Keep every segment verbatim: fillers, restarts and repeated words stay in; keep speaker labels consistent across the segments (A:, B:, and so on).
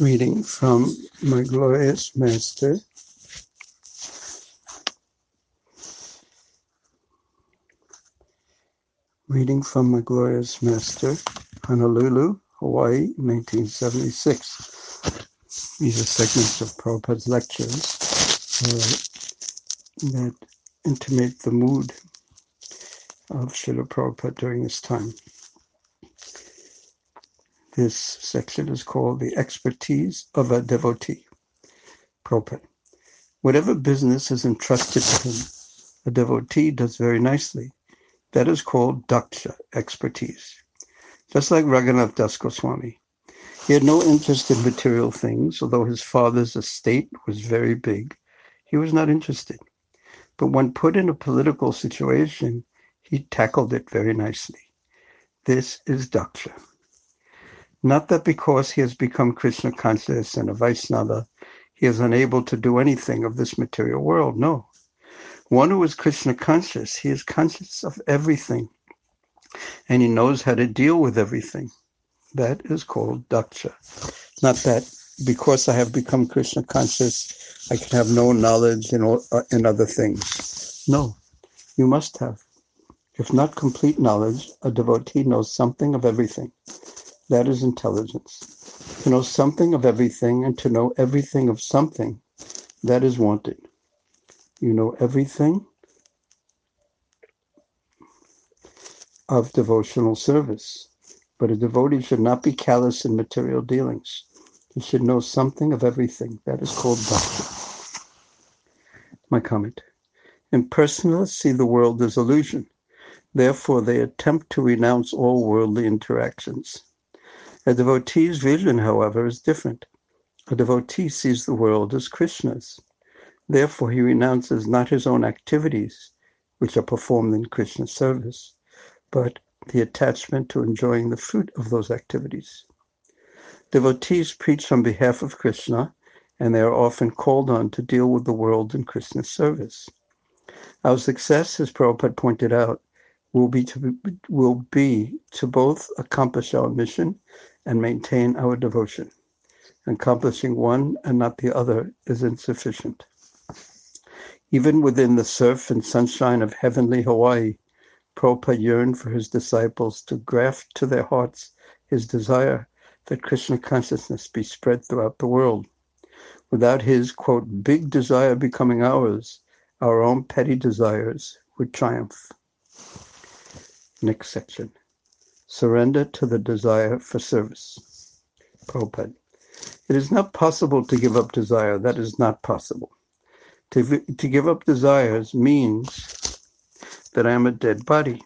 A: Reading from my glorious Master, reading from my glorious Master, Honolulu, Hawaii, nineteen seventy-six. These are segments of Prabhupada's lectures uh, that intimate the mood of Srila Prabhupada during this time. This section is called The Expertise of a Devotee. Prabhupada. Whatever business is entrusted to him, a devotee does very nicely. That is called daksha, expertise. Just like Raghunath Das Goswami. He had no interest in material things, although his father's estate was very big. He was not interested. But when put in a political situation, he tackled it very nicely. This is daksha. Not that because he has become Krishna conscious and a Vaishnava, he is unable to do anything of this material world. No. One who is Krishna conscious, he is conscious of everything, and he knows how to deal with everything. That is called daksha. Not that because I have become Krishna conscious, I can have no knowledge in, all, uh, in other things. No, you must have. If not complete knowledge, a devotee knows something of everything. That is intelligence. To know something of everything and to know everything of something, that is wanted. You know everything of devotional service. But a devotee should not be callous in material dealings. He should know something of everything. That is called daksha. My comment. Impersonalists see the world as illusion. Therefore, they attempt to renounce all worldly interactions. A devotee's vision, however, is different. A devotee sees the world as Krishna's. Therefore, he renounces not his own activities, which are performed in Krishna's service, but the attachment to enjoying the fruit of those activities. Devotees preach on behalf of Krishna, and they are often called on to deal with the world in Krishna's service. Our success, as Prabhupada pointed out, will be to, will be to both accomplish our mission and maintain our devotion. Accomplishing one and not the other is insufficient. Even within the surf and sunshine of heavenly Hawaii, Prabhupada yearned for his disciples to graft to their hearts his desire that Krishna consciousness be spread throughout the world. Without his, quote, big desire becoming ours, our own petty desires would triumph. Next section. Surrender to the desire for service. Prabhupada. It is not possible to give up desire. That is not possible. To, to give up desires means that I am a dead body,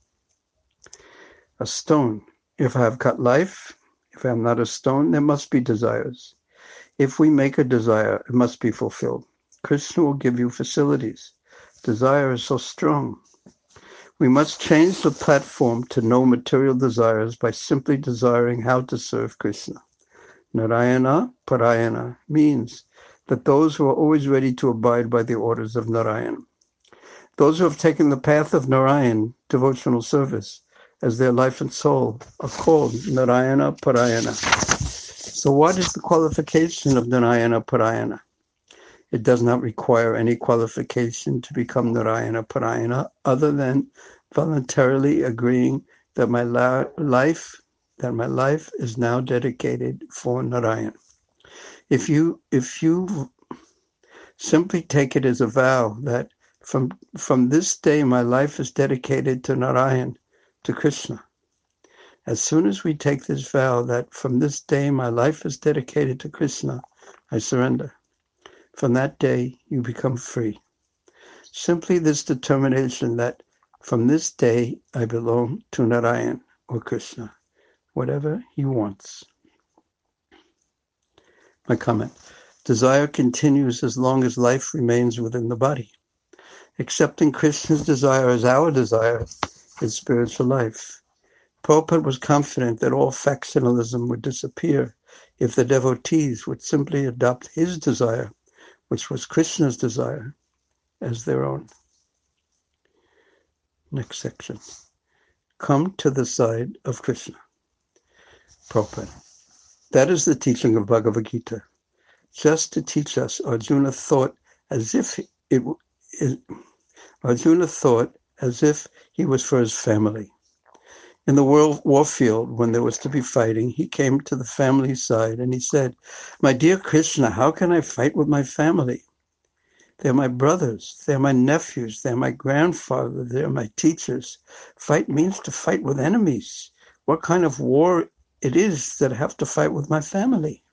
A: a stone. If I have got life, if I am not a stone, there must be desires. If we make a desire, it must be fulfilled. Krishna will give you facilities. Desire is so strong. We must change the platform to no material desires by simply desiring how to serve Krishna. Narayana Parayana means that those who are always ready to abide by the orders of Narayan. Those who have taken the path of Narayan, devotional service, as their life and soul, are called Narayana Parayana. So what is the qualification of Narayana Parayana? It does not require any qualification to become Narayana Parayana other than voluntarily agreeing that my la- life that my life is now dedicated for Narayan. If you if you simply take it as a vow that from from this day my life is dedicated to Narayan, to Krishna. As soon as we take this vow that from this day my life is dedicated to Krishna, I surrender. From that day, you become free. Simply this determination that from this day I belong to Narayan or Krishna, whatever he wants. My comment. Desire continues as long as life remains within the body. Accepting Krishna's desire as our desire is spiritual life. Prabhupada was confident that all factionalism would disappear if the devotees would simply adopt his desire, which was Krishna's desire, as their own. Next section. Come to the side of Krishna. Prabhupada. That is the teaching of Bhagavad Gita. Just to teach us, Arjuna thought as if it, it Arjuna thought as if he was for his family. In the war, war field, when there was to be fighting, he came to the family side and he said, "My dear Krishna, how can I fight with my family? They're my brothers, they're my nephews, they're my grandfather, they're my teachers. Fight means to fight with enemies. What kind of war it is that I have to fight with my family?"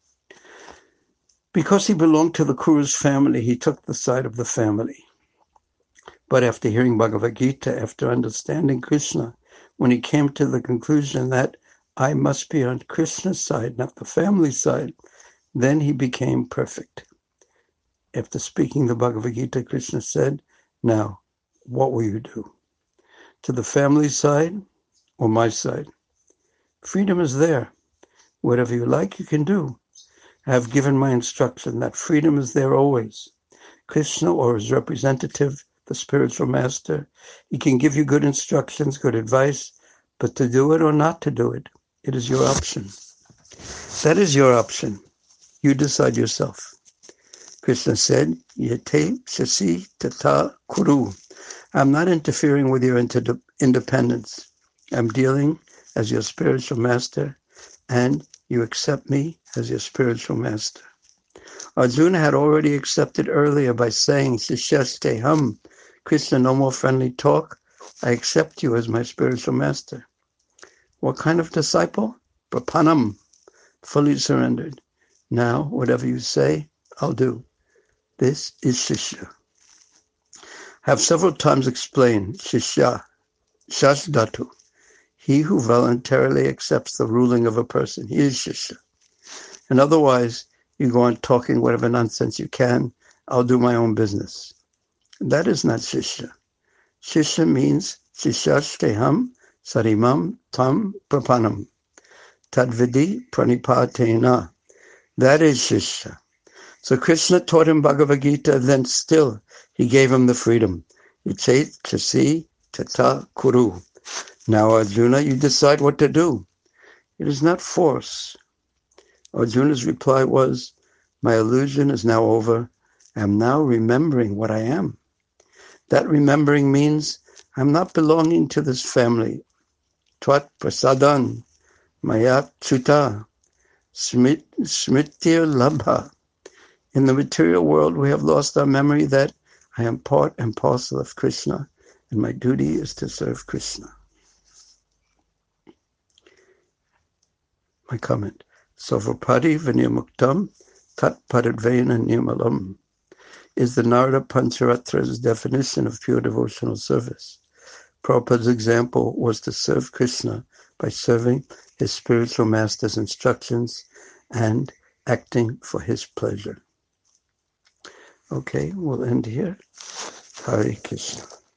A: Because he belonged to the Kuru's family, he took the side of the family. But after hearing Bhagavad Gita, after understanding Krishna, when he came to the conclusion that I must be on Krishna's side, not the family side, then he became perfect. After speaking the Bhagavad Gita, Krishna said, "Now, what will you do? To the family side or my side? Freedom is there. Whatever you like, you can do. I have given my instruction that freedom is there always. Krishna or his representative, the spiritual master, he can give you good instructions, good advice, but to do it or not to do it, it is your option. That is your option. You decide yourself." Krishna said, "Yate shasi tata kuru." I'm not interfering with your inter- independence. I'm dealing as your spiritual master, and you accept me as your spiritual master. Arjuna had already accepted earlier by saying, "Shishaste hum." Krishna, no more friendly talk. I accept you as my spiritual master. What kind of disciple? Prapanam, fully surrendered. Now, whatever you say, I'll do. This is Shishya. I have several times explained Shishya, Shasdatu. He who voluntarily accepts the ruling of a person, he is Shishya. And otherwise, you go on talking whatever nonsense you can. I'll do my own business. That is not Shishya. Shishya means Shishashteham Sarimam Tam Prapanam. Tadvidi Pranipatena. That is Shishya. So Krishna taught him Bhagavad Gita, then still he gave him the freedom. Yachet Chasi Tata Kuru. Now Arjuna, you decide what to do. It is not force. Arjuna's reply was, my illusion is now over. I am now remembering what I am. That remembering means I'm not belonging to this family. Tvat prasadan maya chuta smit, smitya labha. In the material world, we have lost our memory that I am part and parcel of Krishna, and my duty is to serve Krishna. My comment. Savrapadi vinirmuktam tat paradvena nirmalam is the Narada Pancharatra's definition of pure devotional service. Prabhupada's example was to serve Krishna by serving his spiritual master's instructions and acting for his pleasure. Okay, we'll end here. Hare Krishna.